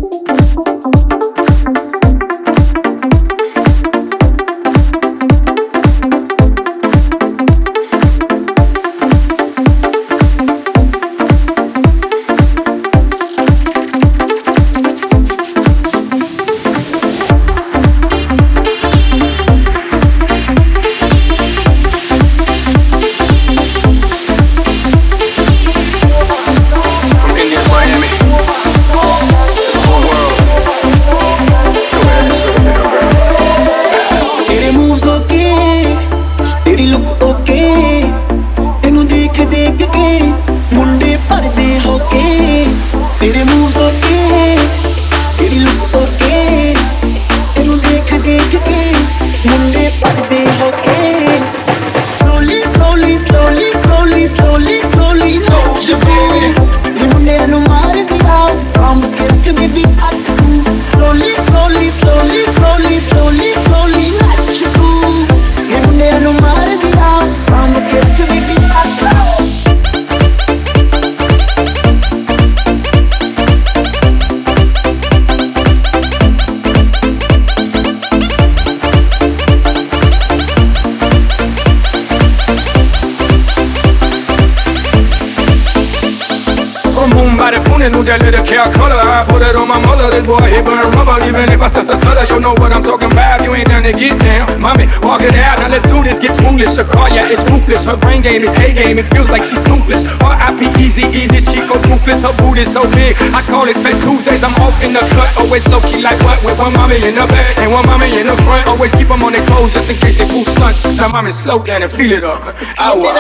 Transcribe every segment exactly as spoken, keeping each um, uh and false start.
Knew that little cat color, I put it on my mother. This boy, he burn rubber. Even if I start to stutter, you know what I'm talking about. You ain't done to get down, mommy, walk it out. Now let's do this, get foolish. Her car, yeah, it's ruthless. Her brain game is A game. It feels like she's toothless. R I P E Z E, this Chico ruthless. Her boot is so big, I call it Fat Tuesdays. I'm off in the cut, always low key like what? With one mommy in the back and one mommy in the front. Always keep them on their toes just in case they pull stunts. Now mommy, slow down and feel it up. I was.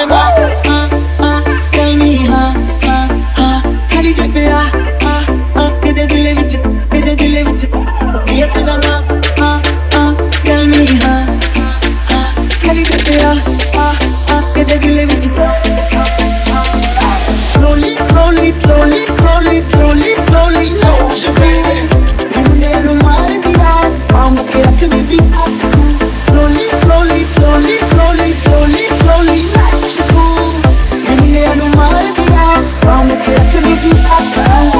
Tell me, huh, huh, huh. Kali jab pe aa, aa, aa. Tede dil vich, tede dil vich. Ye tera naam, aa, aa. Tell me, huh, huh, huh. Kali jab pe aa, aa, aa. Tede dil vich. Slowly, slowly, slowly, slowly, slowly, slowly. No, je vais. Maine anu maar diya, saam ke rakh baby aap. Slowly, slowly, slowly, slowly, slowly, slowly. Maine anu maar diya, saam ke rakh baby aap.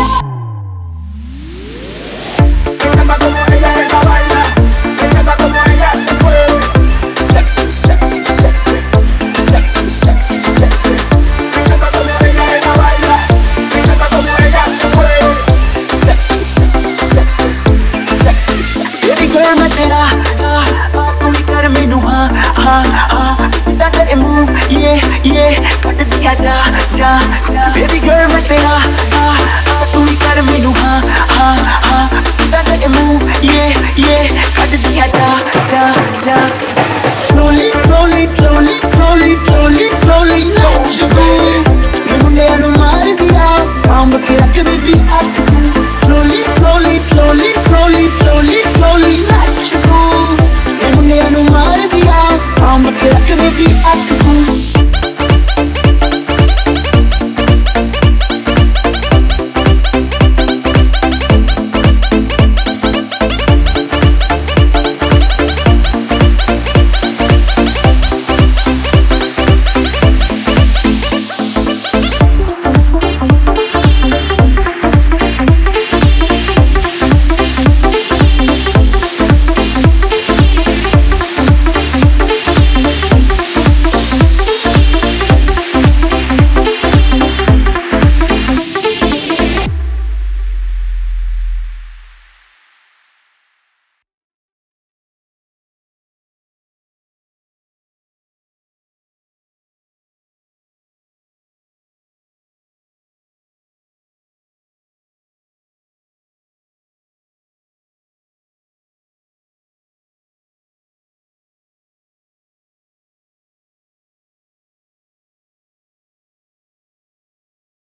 Baby girl, मैं तेरा हाँ हाँ तू ही कर मैनू हाँ हाँ हाँ तेरा तेरे move yeah yeah कर दिया जा जा जा. Slowly slowly slowly slowly slowly slowly no je veux. मैं मुंडे अनु मार दिया सांभ के रख baby